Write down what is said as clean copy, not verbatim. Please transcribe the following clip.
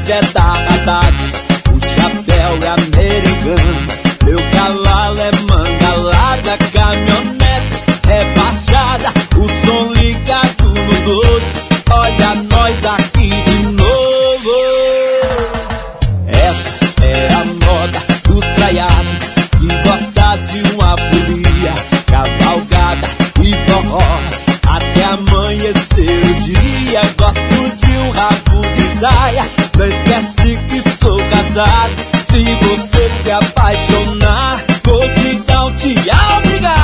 é da Haddad, o chapéu é americano, meu cavalo é manga larga, caminhonete rebaixada, o som ligado no 12, olha nós aqui de novo. Essa é a moda do traiado, que gosta de uma folia, cavalgada e forró, até amanhecer o dia. Gosto de um rabo de saia, não esquece que sou casado. Se você se apaixonar, vou te dar um te obrigar.